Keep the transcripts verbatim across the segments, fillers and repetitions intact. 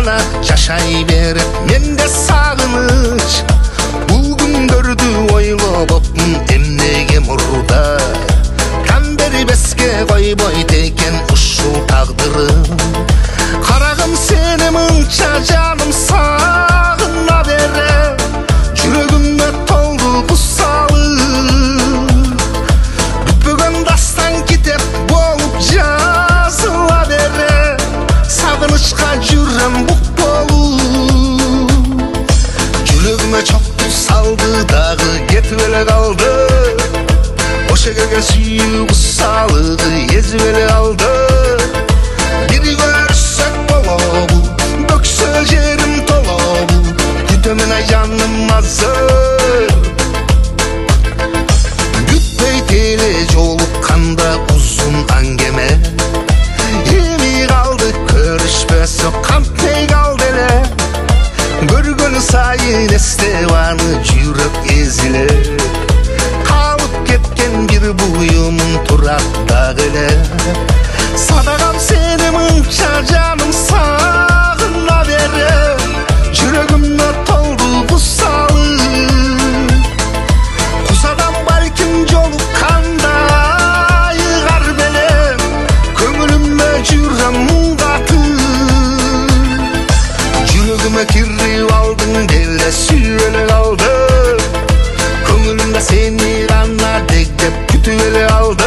gana yaşay berip mende sağыныç. Bu gündördü oylabapmın emnege murda. Kan beri beske koy boy teken uşul tağdırım. Karagım seni mınça canım sağına bere. Yüreğime toldu bu sağlık. Bütbügün dastan kitep bolup yazıla bere. Sağınışka jürem bu bolu. Yüreğime çok saldı dağı getibele kaldı. O şekilde suyu bu sağlığı ezbele aldı. Biri görürsek bolo bu, dökse yerim tolo bu. Gütemine canım hazır. Gütbey tele olup kanda uzun angeme. Yemi kaldı körüşmesi kantey kaldı ele. Görgünü sayın estevanı yürek ezile. Kalıp ketken bir buyumun turakta ele. Sadakam seni mınça canım sağına bere. Yüreğimde toldu bu sağlık. Kusadan balkim yolu kanda yığar bele. Köngülüme jürem katı. Yüreğime kirri aldın delle süyle kaldı. Köngülümde seni kanla dektep kütüyle aldı.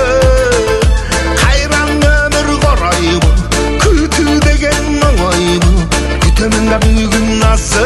Güteminde büyüğüm nasıl?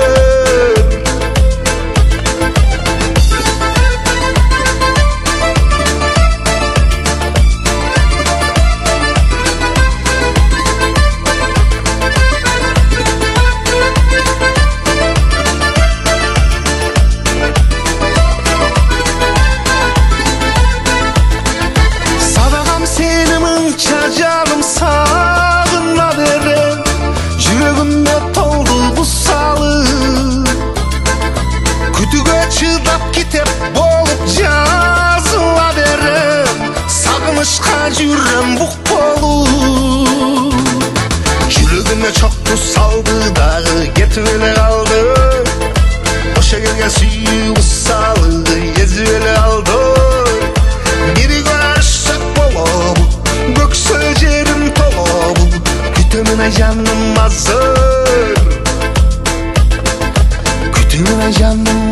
Sadakam seni mınça canım sağına bere. Yüreğimde toldu bu sağlık. Kütüge çıdap kitep bolup yazıla bere. Sağınışka jürem bu bolu. Yüreğime çok bu saldı dağı getibele kaldı. O şekilde suyu bu sağlığı ezbele aldı. Biri görürsek bolo bu, gökse yerim tolo bu. Gütemine canım hazır. Gütemine canım